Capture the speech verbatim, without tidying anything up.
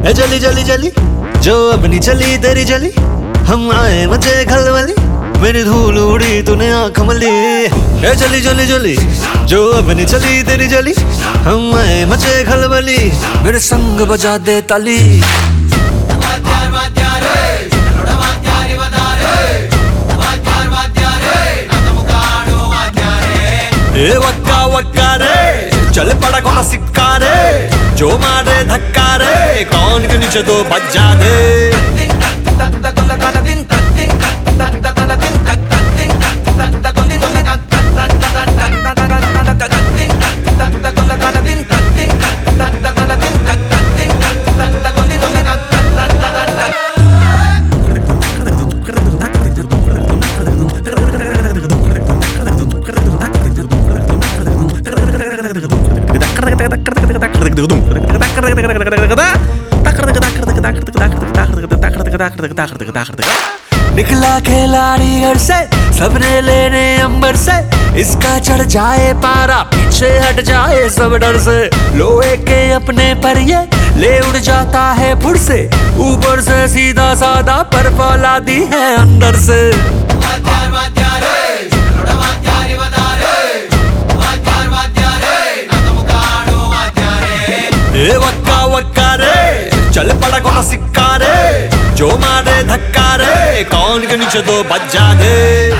ए जली जली जली जो अपनी चली तेरी चली हम आए मचे खलबली मेरी धूल उड़ी तूने आंख मली ए जली जली जली जो अपनी चली तेरी चली हम आए मचे खलबली मेरे संग बजा दे ताली ए वक्का वक्का रे चल पड़ा कौन सिक्का रे जो मारे धक्का रे कौन के नीचे तो बच जा दे निकला खिलाड़ी घर से सबने लेने अंबर से इसका चढ़ जाए पारा पीछे हट जाए सब डर से लोहे के अपने पर ये ले उड़ जाता है फुर से ऊपर से सीधा साधा पर फौलादी है अंदर से ए वक्का वक्का रे चल पड़ा कौन सिक्का रे जो मारे धक्का रे कौन के नीचे तो बच जा दे।